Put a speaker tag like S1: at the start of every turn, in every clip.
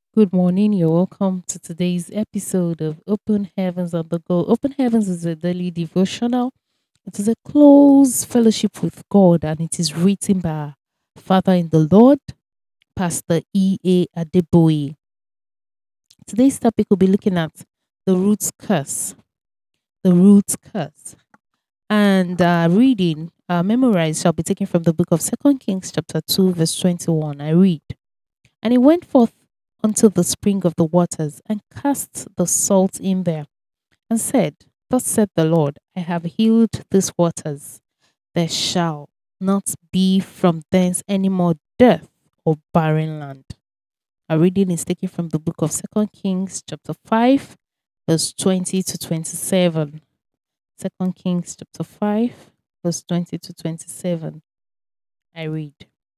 S1: Good morning. You're welcome to today's episode of Open Heavens on the Go. Open Heavens is a daily devotional. It is a close fellowship with God, and it is written by our Father in the Lord, Pastor E.A. Adeboye. Today's topic will be looking at the root curse. The root curse. And reading, memorized shall be taken from the book of Second Kings, chapter 2, verse 21. I read. And he went forth unto the spring of the waters and cast the salt in there and said, Thus said the Lord, I have healed these waters. There shall not be from thence any more death or barren land. Our reading is taken from the book of Second Kings, chapter 5, verse 20 to 27. Second Kings, chapter 5, verse 20 to 27. I read.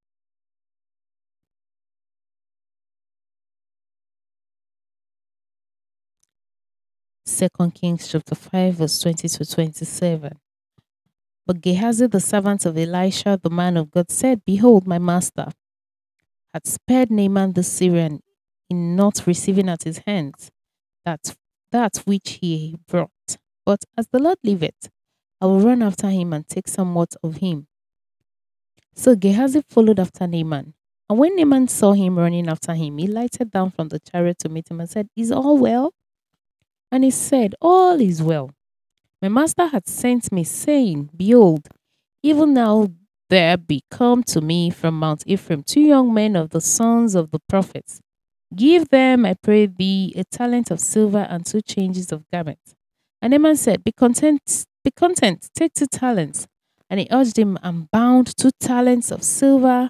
S1: Second Kings, chapter 5, verse 20 to 27. But Gehazi, the servant of Elisha, the man of God, said, Behold, my master had spared Naaman the Syrian in not receiving at his hands that, that which he brought. But as the Lord liveth, I will run after him and take somewhat of him. So Gehazi followed after Naaman. And when Naaman saw him running after him, he lighted down from the chariot to meet him and said, Is all well? And he said, All is well. My master had sent me, saying, Behold, even now there be come to me from Mount Ephraim 2 young men of the sons of the prophets. Give them, I pray thee, a talent of silver and 2 changes of garments. And Naaman said, be content, take 2 talents. And he urged him and bound 2 talents of silver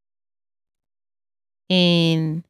S1: in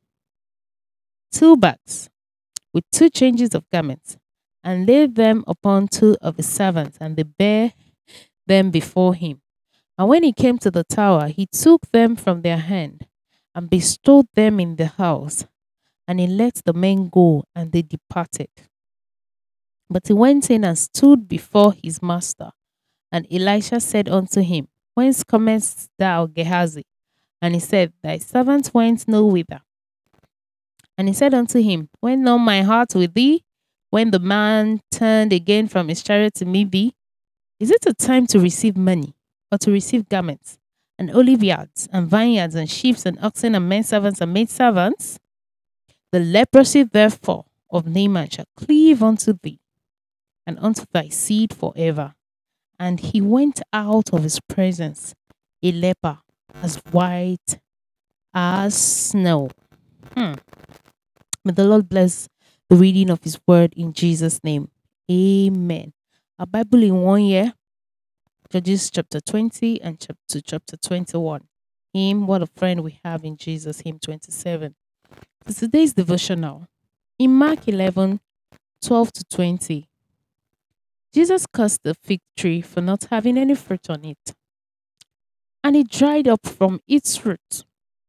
S1: 2 bags with 2 changes of garments, and laid them upon 2 of his servants, and they bare them before him. And when he came to the tower, he took them from their hand and bestowed them in the house. And he let the men go, and they departed. But he went in and stood before his master. And Elisha said unto him, Whence comest thou, Gehazi? And he said, Thy servant went no whither. And he said unto him, Went not my heart with thee, when the man turned again from his chariot to meet thee? Is it a time to receive money, or to receive garments, and olive yards, and vineyards, and sheep, and oxen, and men servants, and maid servants? The leprosy, therefore, of Naaman shall cleave unto thee, and unto thy seed forever. And he went out of his presence, a leper, as white as snow. Hmm. May the Lord bless the reading of his word in Jesus' name. Amen. Our Bible in 1 year, Judges chapter 20 and chapter 21. Him, what a friend we have in Jesus, hymn 27. For today's devotional, in Mark 11:12 to 20, Jesus cursed the fig tree for not having any fruit on it, and it dried up from its root.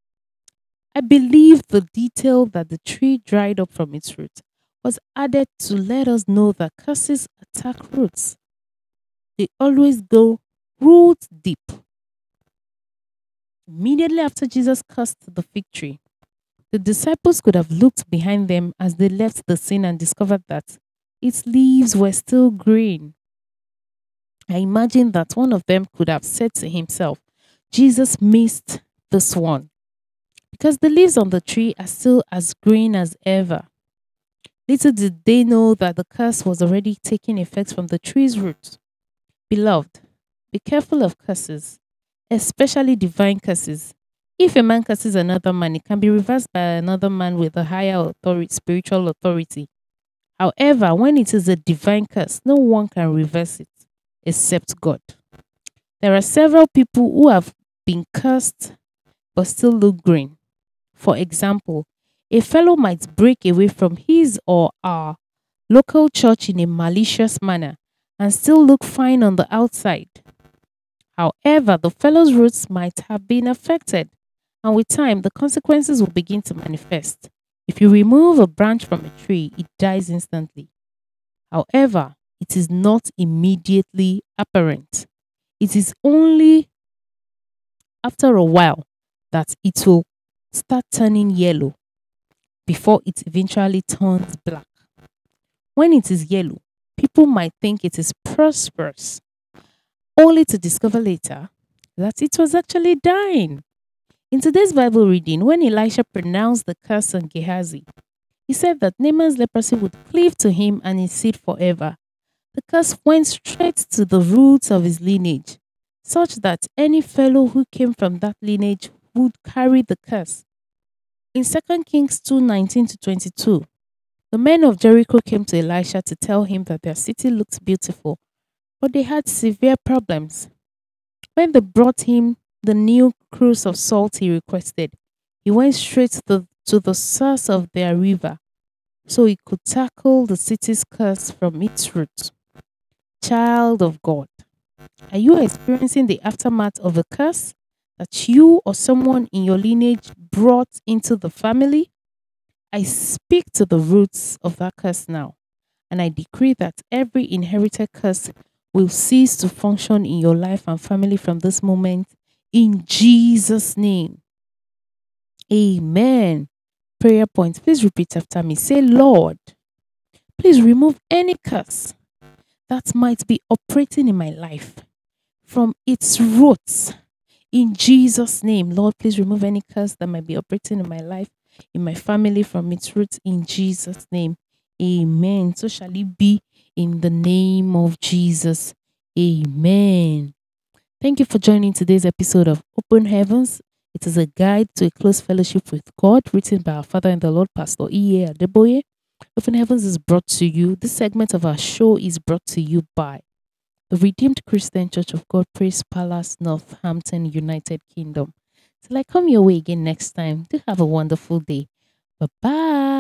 S1: I believe the detail that the tree dried up from its root was added to let us know that curses attack roots. They always go root deep. Immediately after Jesus cursed the fig tree, the disciples could have looked behind them as they left the scene and discovered that its leaves were still green. I imagine that one of them could have said to himself, Jesus missed this one because the leaves on the tree are still as green as ever. Little did they know that the curse was already taking effect from the tree's roots. Beloved, be careful of curses, especially divine curses. If a man curses another man, it can be reversed by another man with a higher authority, spiritual authority. However, when it is a divine curse, no one can reverse it except God. There are several people who have been cursed but still look green. For example, a fellow might break away from his or our local church in a malicious manner and still look fine on the outside. However, the fellow's roots might have been affected, and with time, the consequences will begin to manifest. If you remove a branch from a tree, it dies instantly. However, it is not immediately apparent. It is only after a while that it will start turning yellow. before it eventually turns black. When it is yellow, people might think it is prosperous, only to discover later that it was actually dying. In today's Bible reading, when Elisha pronounced the curse on Gehazi, he said that Naaman's leprosy would cleave to him and his seed forever. The curse went straight to the roots of his lineage, such that any fellow who came from that lineage would carry the curse. In 2 Kings 2:19 to 22, the men of Jericho came to Elisha to tell him that their city looked beautiful, but they had severe problems. When they brought him the new cruse of salt he requested, he went straight to the source of their river so he could tackle the city's curse from its roots. Child of God, are you experiencing the aftermath of a curse that you or someone in your lineage brought into the family? I speak to the roots of that curse now, and I decree that every inherited curse will cease to function in your life and family from this moment in Jesus' name. Amen. Prayer point. Please repeat after me. Say, Lord, please remove any curse that might be operating in my life from its roots. In Jesus' name, Lord, please remove any curse that might be operating in my life, in my family, from its roots. In Jesus' name, amen. So shall it be in the name of Jesus. Amen. Thank you for joining today's episode of Open Heavens. It is a guide to a close fellowship with God, written by our Father in the Lord, Pastor E.A. Adeboye. Open Heavens is brought to you. This segment of our show is brought to you by the Redeemed Christian Church of God, Praise Palace, Northampton, United Kingdom. Till I come your way again next time, do have a wonderful day. Bye bye.